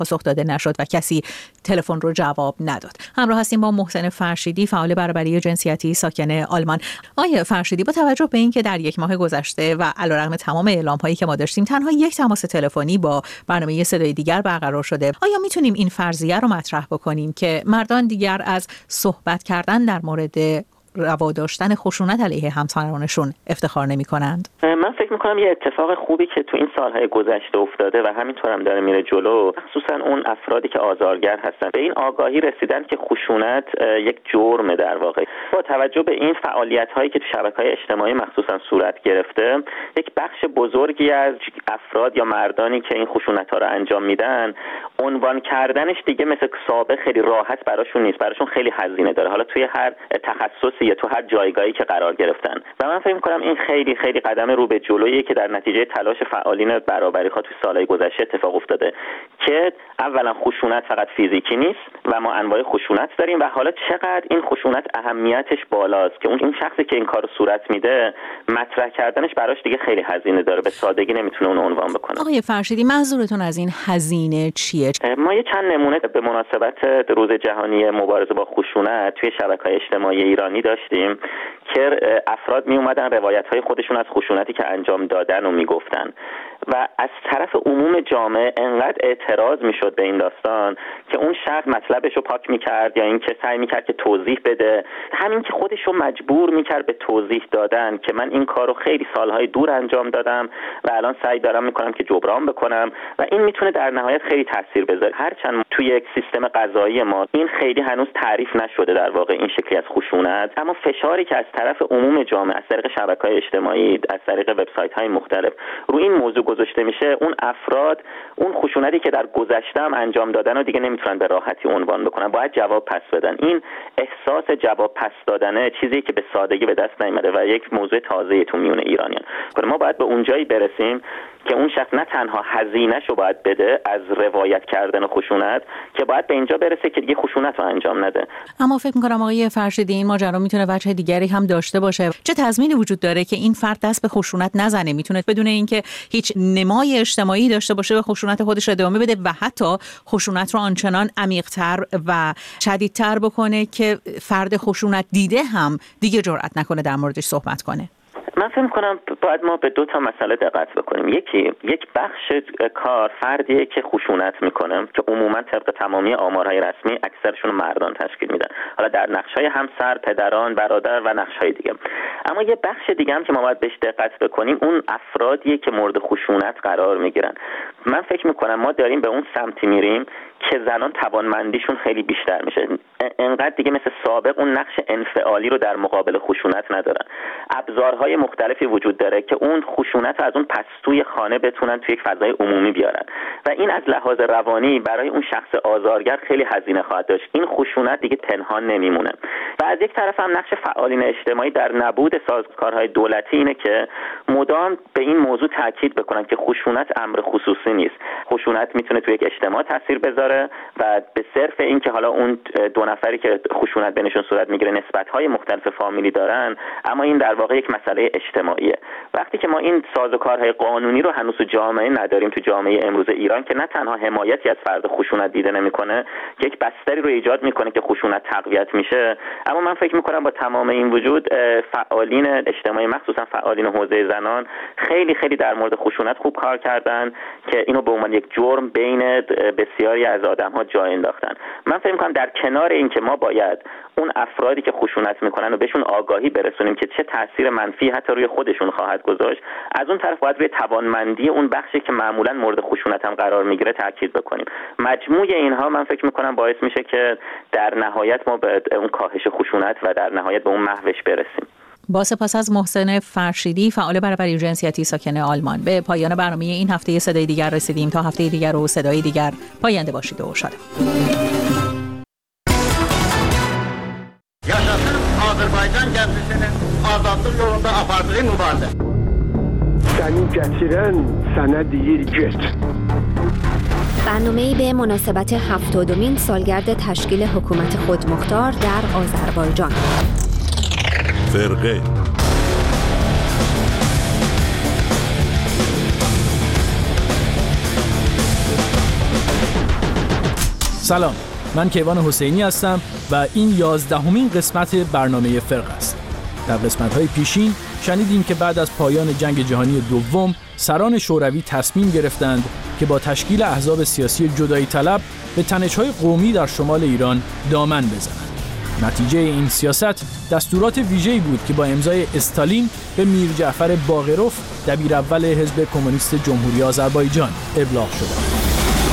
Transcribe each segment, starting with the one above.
پاسخ داده نشد و کسی تلفن رو جواب نداد. همراه هستیم با محسن فرشیدی، فعال برابری جنسیتی ساکن آلمان. آقای فرشیدی، با توجه به اینکه در یک ماه گذشته و علیرغم تمام اعلام‌هایی که ما داشتیم تنها یک تماس تلفنی با برنامه صدای دیگر برقرار شده، آیا میتونیم این فرضیه رو مطرح بکنیم که مردان دیگر از صحبت کردن در مورد روا داشتن خشونت علیه همسرانشون افتخار نمی‌کنند؟ من فکر می‌کنم یه اتفاق خوبی که تو این سالهای گذشته افتاده و همینطور هم داره میره جلو، خصوصا اون افرادی که آزارگر هستن به این آگاهی رسیدن که خشونت یک جرمه. در واقع با توجه به این فعالیت‌هایی که تو شبکه‌های اجتماعی مخصوصا صورت گرفته، یک بخش بزرگی از افراد یا مردانی که این خشونت‌ها رو انجام میدن، عنوان کردنش دیگه مثل سابق خیلی راحت براشون نیست، براشون خیلی هزینه داره، حالا توی هر تخصص یا تو هر جایگاهی که قرار گرفتن. و من فکر می‌کنم این خیلی خیلی قدم رو به جلویی که در نتیجه تلاش فعالین برابری‌ها تو سالهای گذشته اتفاق افتاده که اولا خشونت فقط فیزیکی نیست و ما انواع خشونت داریم و حالا چقدر این خشونت اهمیتش بالاست که اون شخصی که این کارو صورت میده مطرح کردنش براش دیگه خیلی هزینه داره، به سادگی نمیتونه اون عنوان بکنه. آقای فرشیدی، منظورتون از این هزینه چیه؟ ما یه چند نمونه به مناسبت روز جهانی مبارزه با خشونت توی شبکه‌های اجتماعی ایرانی داشتیم که افراد می اومدن روایت‌های خودشون از خشونتی که انجام دادن و میگفتن و از طرف عموم جامعه انقدر اعتراض میشد به این داستان که اون شخص مطلبش رو پاک میکرد یا اینکه سعی میکرد که توضیح بده، همین که خودش رو مجبور میکرد به توضیح دادن که من این کار رو خیلی سالهای دور انجام دادم و الان سعی دارم میکنم که جبران بکنم و این میتونه در نهایت خیلی تاثیر بذاره. هرچند توی یک سیستم قضایی ما این خیلی هنوز تعریف نشده در واقع این شکلی از خشونت، اما فشاری که از طرف عموم جامعه از طریق شبکه‌های اجتماعی، از طریق وبسایت‌های مختلف روی این موضوع گذاشته میشه، اون افراد اون خشونتی که در گذشته هم انجام دادن رو دیگه نمیتونن به راحتی عنوان بکنن، باید جواب پس بدن. این احساس جواب پس دادنه چیزی که به سادگی به دست نیامده و یک موضوع تازه‌ای تو میون ایرانیان. ما باید به اونجایی برسیم که اون شخص نه تنها هزینه‌شو باید بده از روایت کردن خشونت، که باید به اینجا برسه که دیگه خشونت رو انجام نده. اما فکر می‌کنم آقای فرشیدی این ماجرا میتونه وجه دیگری هم داشته باشه. چه تضمینی وجود داره که این فرد دست به خشونت نزنه، میتونه بدون اینکه هیچ نمای اجتماعی داشته باشه به خشونت خودش ادامه بده و حتی خشونت رو آنچنان عمیق‌تر و شدیدتر بکنه که فرد خشونت دیده هم دیگه جرئت نکنه در موردش صحبت کنه؟ من فکر می‌کنم باید ما به دو تا مسئله دقت بکنیم. یک بخش کار فردیه که خشونت میکنه که عموما طبق تمامی آمارهای رسمی اکثرشون مردان تشکیل میدن، حالا در نقش‌های همسر، پدران، برادر و نقش‌های دیگه. اما یه بخش دیگه هم که ما باید بهش دقت بکنیم اون افرادیه که مورد خشونت قرار میگیرن. من فکر می‌کنم ما داریم به اون سمتی میریم که زنان توانمندیشون خیلی بیشتر میشه، انقدر دیگه مثل سابق اون نقش انفعالی رو در مقابل خشونت ندارن. ابزارهای مختلفی وجود داره که اون خشونت رو از اون پستوی خانه بتونن توی یک فضای عمومی بیارن و این از لحاظ روانی برای اون شخص آزارگر خیلی هزینه خواهد داشت. این خشونت دیگه پنهان نمیمونه. و از یک طرف هم نقش فعالین اجتماعی در نبود سازوکارهای دولتی اینه که مدام به این موضوع تاکید بکنن که خشونت امر خصوصی نیست. خشونت میتونه توی یک اجتماع تاثیر بذاره و به صرف این که حالا اون دو نفری که خشونت بینشون صورت میگیره نسبت‌های مختلف فامیلی دارن، اما این در واقع یک مسئله اجتماعیه. وقتی که ما این سازوکارهای قانونی رو هنوز تو جامعه نداریم، تو جامعه امروز ایران که نه تنها حمایتی از فرد خشونت دیده نمیکنه، یک بستری رو ایجاد میکنه که خشونت تقویت میشه، اما من فکر میکنم با تمام این وجود فعالین اجتماعی مخصوصا فعالین حوزه زنان خیلی خیلی در مورد خشونت خوب کار کردن که اینو به عنوان یک جرم بین بسیاری از آدم‌ها جای انداختن. من فکر می‌کنم در کنار این که ما باید اون افرادی که خشونت میکنن و بهشون آگاهی برسونیم که چه تاثیر منفی حتی روی خودشون خواهد گذاشت، از اون طرف باید روی توانمندی اون بخشی که معمولا مورد خشونت هم قرار میگیره تاکید بکنیم. مجموع اینها من فکر میکنم باعث میشه که در نهایت ما به اون کاهش خشونت و در نهایت به اون محوش برسیم. با سپاس از محسن فرشیدی، فعال برابری جنسیتی ساکن آلمان، به پایان برنامه این هفته صدای دیگر رسیدیم. تا هفته دیگر و صدای دیگر پاینده باشید و شاد. Yaşasın Azərbaycan gəmisinin azadlıq yolunda apardığı mübarizə. Səni gətirən sənə deyir get. برنامه‌ای به مناسبت 70مین سالگرد تشکیل حکومت خودمختار در آذربایجان. فرقه سلام، من کیوان حسینی هستم و این 11مین قسمت برنامه فرق است. در قسمت‌های پیشین شنیدیم که بعد از پایان جنگ جهانی دوم سران شوروی تصمیم گرفتند که با تشکیل احزاب سیاسی جدایی طلب به تنش‌های قومی در شمال ایران دامن بزنند. نتیجه این سیاست دستورات ویژه‌ای بود که با امضای استالین به میر جعفر باقروف دبیراول حزب کمونیست جمهوری آذربایجان ابلاغ شد.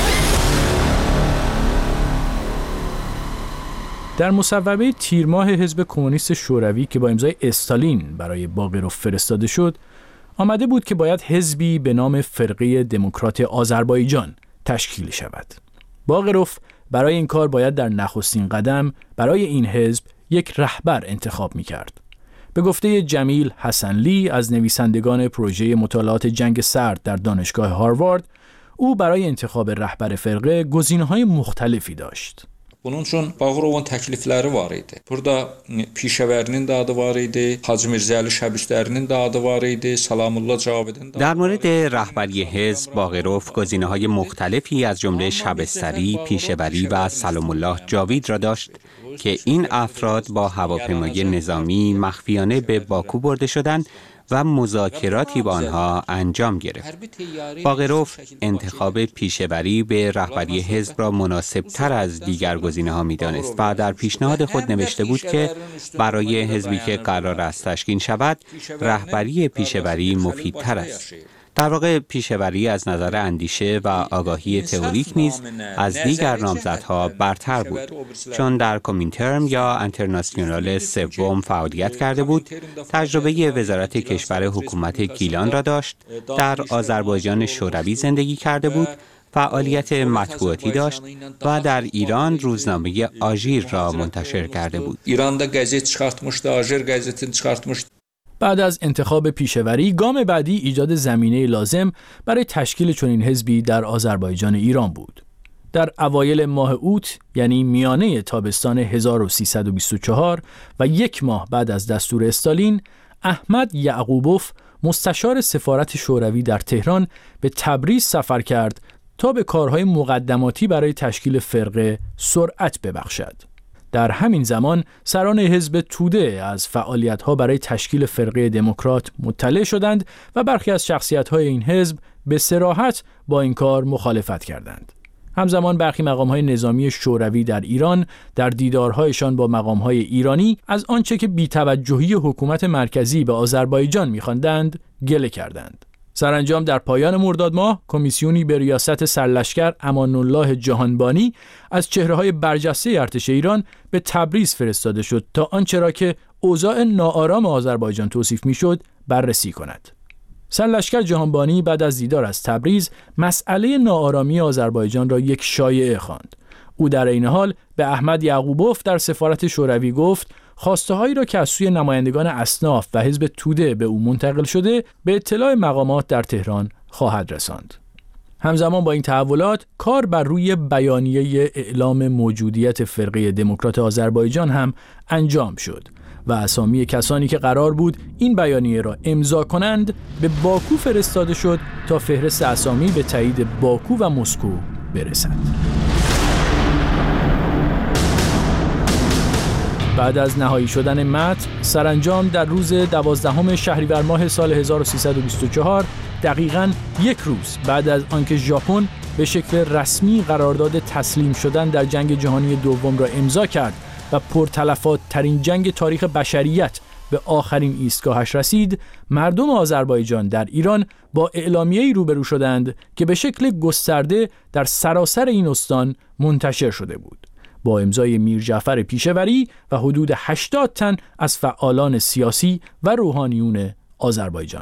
در مصوبه تیر ماه حزب کمونیست شوروی که با امضای استالین برای باقروف فرستاده شد، آمده بود که باید حزبی به نام فرقه دموکرات آذربایجان تشکیل شود. باقروف برای این کار باید در نخستین قدم برای این حزب یک رهبر انتخاب می‌کرد. به گفته جمیل حسنلی از نویسندگان پروژه مطالعات جنگ سرد در دانشگاه هاروارد، او برای انتخاب رهبر فرقه گزینه‌های مختلفی داشت. Bunun üçün Bağırovun təklifləri var idi. Burada Pişəvərinin də adı var idi, Hacı Mirzəli Şəbüstərinin də adı var idi, Salamullah Cavidin də. در مورد رهبری حزب باقروف گزینه‌های مختلفی از جمله شبستری، پیشه‌وری و سلام الله جاوید را داشت که این افراد با هواپیمای نظامی مخفیانه به باکو برده شدند و مذاکراتی با آنها انجام گرفت. باقروف انتخاب پیشه‌وری به رهبری حزب را مناسب‌تر از دیگر گزینه‌ها می‌دانست و در پیشنهاد خود نوشته بود که برای حزبی که قرار است تشکیل شود، رهبری پیشه‌وری مفیدتر است. در واقع پیشه‌وری از نظر اندیشه و آگاهی تئوریک نیز از دیگر نامزدها برتر بود، چون در کومینترم یا انترناسیونال سوم فعالیت کرده بود، تجربه وزارت کشور حکومت گیلان را داشت، در آذربایجان شوروی زندگی کرده بود، فعالیت مطبوعاتی داشت و در ایران روزنامه آژیر را منتشر کرده بود. ایران دا گزیت çıkartmışdı, آژیر گزیتini çıkartmışdı. بعد از انتخاب پیشه‌وری، گام بعدی ایجاد زمینه لازم برای تشکیل چنین حزبی در آذربایجان ایران بود. در اوایل ماه اوت، یعنی میانه تابستان 1324 و یک ماه بعد از دستور استالین، احمد یعقوبوف مستشار سفارت شوروی در تهران به تبریز سفر کرد تا به کارهای مقدماتی برای تشکیل فرقه سرعت ببخشد. در همین زمان سران حزب توده از فعالیت‌ها برای تشکیل فرقه دموکرات مطلع شدند و برخی از شخصیت‌های این حزب به صراحت با این کار مخالفت کردند. همزمان برخی مقام‌های نظامی شوروی در ایران در دیدارهایشان با مقام‌های ایرانی از آنچه که بی‌توجهی حکومت مرکزی به آذربایجان می‌خواندند گله کردند. سرانجام در پایان مرداد ماه کمیسیونی به ریاست سرلشکر امان الله جهانبانی از چهره‌های برجسته ارتش ایران به تبریز فرستاده شد تا آنچه را که اوضاع ناآرام آذربایجان توصیف می‌شد بررسی کند. سرلشکر جهانبانی بعد از دیدار از تبریز مسئله ناآرامی آذربایجان را یک شایعه خواند. او در این حال به احمد یعقوبوف در سفارت شوروی گفت خواسته‌هایی را که از سوی نمایندگان اصناف و حزب توده به او منتقل شده به اطلاع مقامات در تهران خواهد رساند. همزمان با این تحولات کار بر روی بیانیه اعلام موجودیت فرقه دموکرات آذربایجان هم انجام شد و اسامی کسانی که قرار بود این بیانیه را امضا کنند به باکو فرستاده شد تا فهرست اسامی به تایید باکو و مسکو برسد. بعد از نهایی شدن متن، سرانجام در روز 12 شهریور ماه سال 1324 دقیقاً یک روز بعد از آنکه ژاپن به شکل رسمی قرارداد تسلیم شدن در جنگ جهانی دوم را امضا کرد و پرتلفات ترین جنگ تاریخ بشریت به آخرین ایستگاهش رسید، مردم آذربایجان در ایران با اعلامیه‌ای روبرو شدند که به شکل گسترده در سراسر این استان منتشر شده بود. با امضای میر جعفر پیشه‌وری و حدود 80 تن از فعالان سیاسی و روحانیون آذربایجان.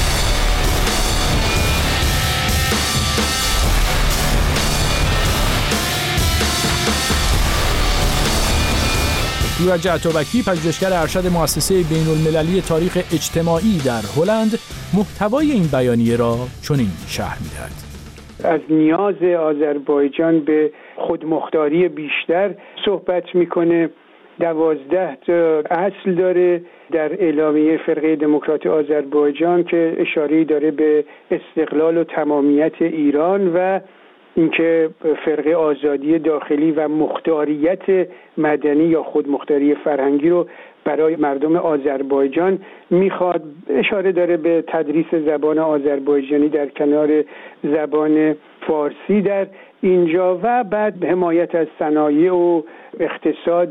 ایرج عطابکی، پژوهشگر ارشد مؤسسه بین‌المللی تاریخ اجتماعی در هلند، محتوای این بیانیه را چنین شرح می‌دهد. از نیاز آذربایجان به خودمختاری بیشتر صحبت میکنه. 12 تا اصل داره در اعلامیه فرقه دموکرات آذربایجان که اشاره داره به استقلال و تمامیت ایران و اینکه فرقه آزادی داخلی و مختاریت مدنی یا خودمختاری فرهنگی رو برای مردم آذربایجان میخواد. اشاره داره به تدریس زبان آذربایجانی در کنار زبان فارسی در اینجا و بعد حمایت از صنایع و اقتصاد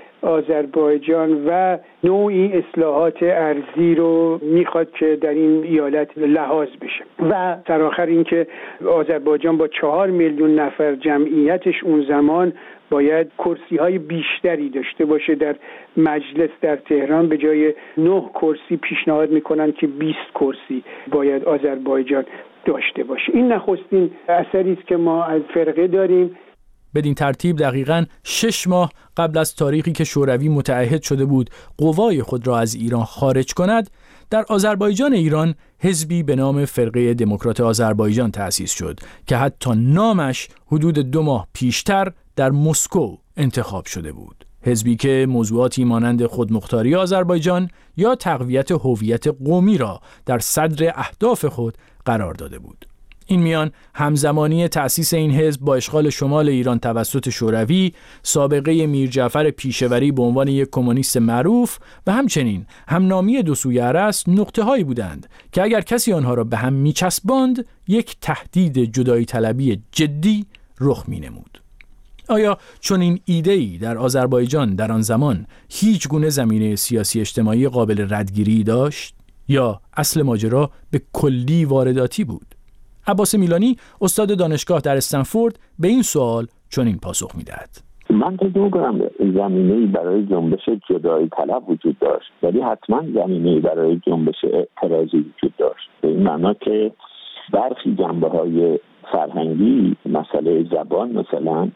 آذربایجان و نوعی اصلاحات ارضی رو میخواد که در این ایالت لحاظ بشه و در آخر اینکه آذربایجان با 4 میلیون نفر جمعیتش اون زمان باید کرسی های بیشتری داشته باشه در مجلس در تهران. به جای 9 کرسی پیشنهاد میکنن که 20 کرسی باید آذربایجان داشته باشه. این نخستین اثری است که ما از فرقه داریم. بدین ترتیب دقیقاً 6 ماه قبل از تاریخی که شوروی متعهد شده بود قوای خود را از ایران خارج کند، در آذربایجان ایران حزبی به نام فرقه دموکرات آذربایجان تأسیس شد که حتی نامش حدود 2 ماه پیشتر در مسکو انتخاب شده بود. حزبی که موضوعاتی مانند خودمختاری آذربایجان یا تقویت هویت قومی را در صدر اهداف خود قرار داده بود. این میان همزمانی تأسیس این حزب با اشغال شمال ایران توسط شوروی، سابقه میر جعفر پیشوری به عنوان یک کمونیست معروف و همچنین همنامی دو سوی ارس نقطه‌هایی بودند که اگر کسی آنها را به هم میچسباند یک تهدید جدایی طلبی جدی رخ مینمود. آیا چون این ایده‌ای در آذربایجان در آن زمان هیچ گونه زمینه سیاسی اجتماعی قابل ردگیری داشت یا اصل ماجرا به کلی وارداتی بود؟ عباس میلانی استاد دانشگاه در استنفورد به این سوال چنین پاسخ می‌دهد. من فکر می‌کنم زمینه‌ای برای جنبش جدایی طلب وجود داشت، ولی حتما زمینه‌ای برای جنبش اعتراضی وجود داشت. به این معنا که برخی جنبه‌های فرهنگی، مسئله زبان مثلا،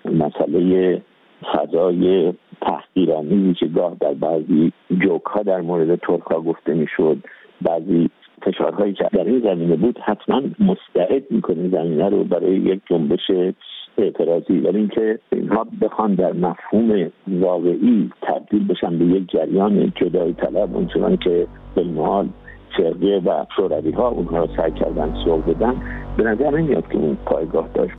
مسئله فضای تحقیرآمیزی که گاه در بعضی جوک‌ها در مورد ترک‌ها گفته می‌شد، بعضی فشارهایی که در این زمینه بود، حتما مستعد میکنه زمینه رو برای یک جنبش اعتراضی. ولی اینکه اینها بخوان در مفهوم واقعی تبدیل بشن به یک جریان جدایی طلب، اونچنان که بالمحال فرقه و شوروی ها اونها رو سعی کردن سوق بدن، به نظر نمیاد که اون پایگاه داشت.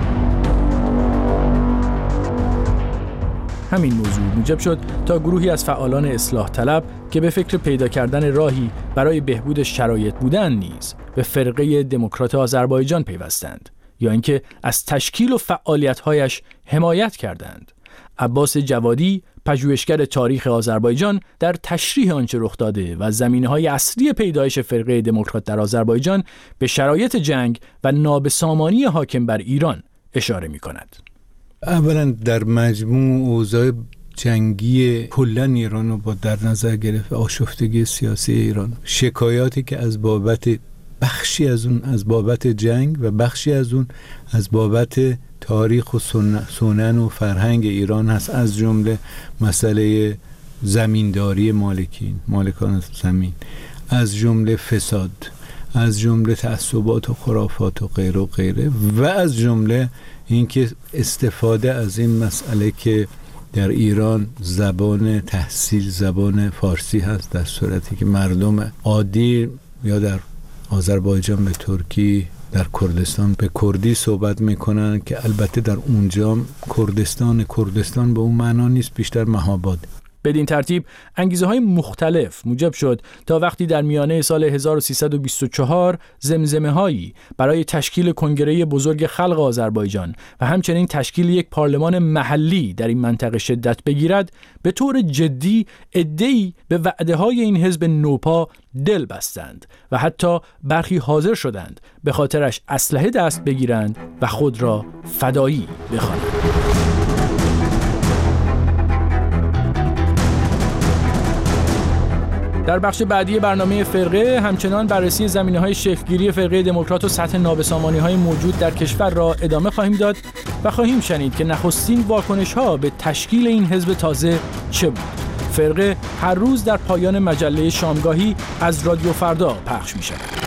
همین موضوع موجب شد تا گروهی از فعالان اصلاح طلب که به فکر پیدا کردن راهی برای بهبود شرایط بودند نیز به فرقه دموکرات آذربایجان پیوستند یا اینکه از تشکیل و فعالیت‌هایش حمایت کردند. عباس جوادی، پژوهشگر تاریخ آذربایجان، در تشریح آنچه رخ داده و زمینه‌های اصلی پیدایش فرقه دموکرات در آذربایجان به شرایط جنگ و نابسامانی حاکم بر ایران اشاره می‌کند. اولا در مجموع اوضاع جنگی کلن ایران رو با در نظر گرفت، آشفتگی سیاسی ایران، شکایاتی که از بابت بخشی از اون از بابت جنگ و بخشی از اون از بابت تاریخ و سنن و فرهنگ ایران هست، از جمله مسئله زمینداری مالکان زمین، از جمله فساد، از جمله تعصبات و خرافات و غیره و غیره، و از جمله اینکه استفاده از این مسئله که در ایران زبان تحصیل زبان فارسی هست، در صورتی که مردم عادی یا در آذربایجان به ترکی، در کردستان به کردی صحبت میکنن که البته در اونجا کردستان به اون معنا نیست، بیشتر مهاباد. بدین ترتیب انگیزه‌های مختلف موجب شد تا وقتی در میانه سال 1324 زمزمه‌هایی برای تشکیل کنگره بزرگ خلق آذربایجان و همچنین تشکیل یک پارلمان محلی در این منطقه شدت بگیرد، به طور جدی عده‌ای به وعده‌های این حزب نوپا دل بستند و حتی برخی حاضر شدند به خاطرش اسلحه دست بگیرند و خود را فدایی بخوانند. در بخش بعدی برنامه فرقه همچنان بررسی زمینه‌های شکل‌گیری فرقه دموکرات و سطح نابسامانی‌های موجود در کشور را ادامه خواهیم داد و خواهیم شنید که نخستین واکنش‌ها به تشکیل این حزب تازه چه بود. فرقه هر روز در پایان مجله شامگاهی از رادیو فردا پخش می‌شود.